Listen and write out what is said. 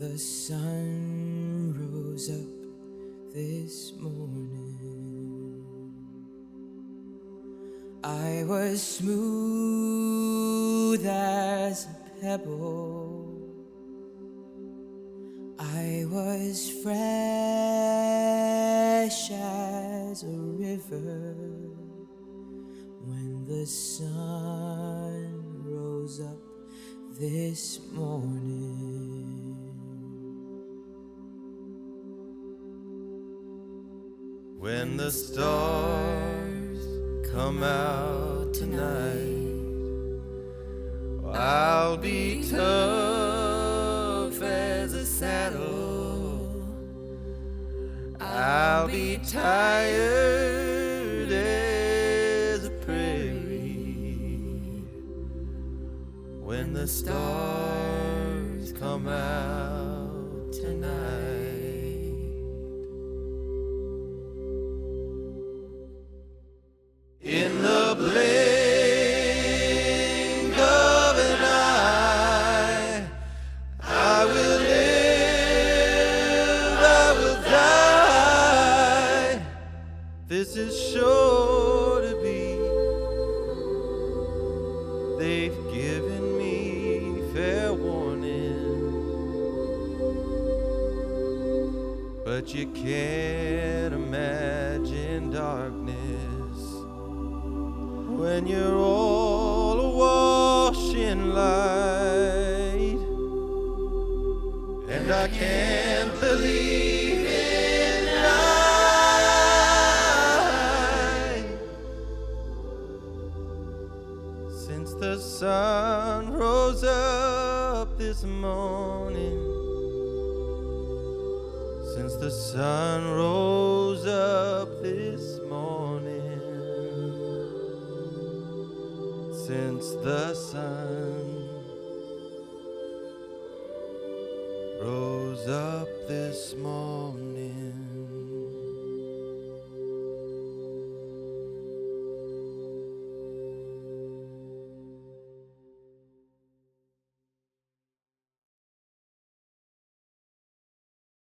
the sun rose up this morning, I was smooth as a pebble, I was fresh as a river when the sun rose up this morning. When the stars come out tonight, I'll be tough as a saddle, I'll be tired as a prairie. When the stars come out tonight. In the blink of an eye, I will live, I will die. This is sure to be. They've given me fair warning, but you can't imagine darkness when you're all awash in light. And I can't believe in night, since the sun rose up this morning, since the sun rose up this morning, since the sun rose up this morning.